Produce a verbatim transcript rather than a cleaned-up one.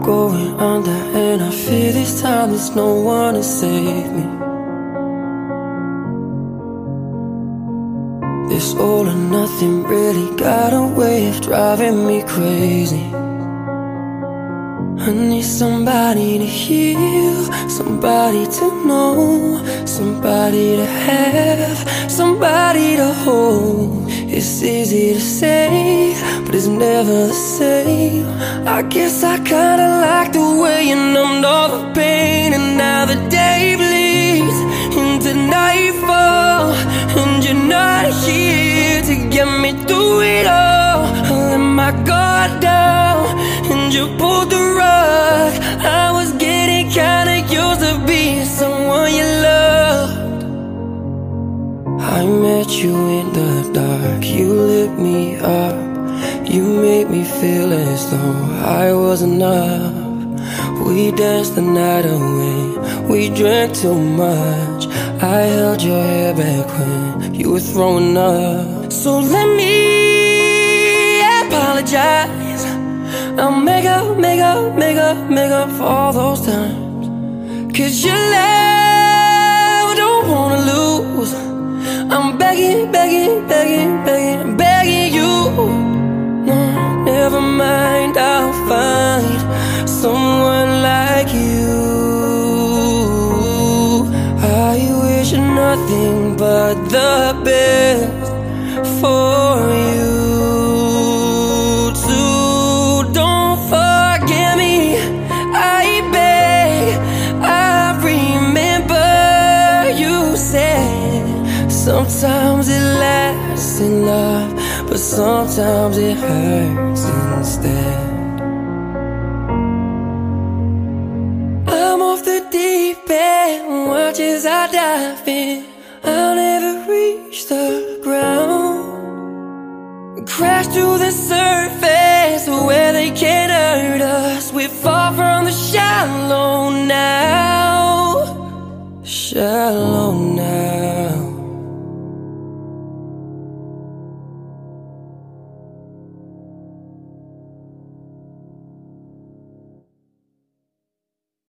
going under, and I fear this time there's no one to save me. This all or nothing really got a way of driving me crazy. I need somebody to heal, somebody to know, somebody to have, somebody to hold. It's easy to say, but it's never the same. I guess I kinda like the way you numbed all the pain, and now the day bleeds into nightfall, and you're not here to get me through it all. I let my guard down, and you pulled the rug. I was getting kinda used to being someone you loved. I met you in the dark, you lit me up. You made me feel as though I was enough. We danced the night away, we drank too much. I held your hair back when you were throwing up. So let me apologize. I'll make up, make up, make up, make up for all those times. Cause your love, I don't wanna lose. I'm begging, begging, begging, begging, begging you. No, never mind, I'll find someone like you. I wish nothing but the best for you. Sometimes it lasts in love, but sometimes it hurts instead. I'm off the deep end, watch as I dive in. I'll never reach the ground. Crash to the surface where they can't hurt us. We're far from the shallow now. Shallow now.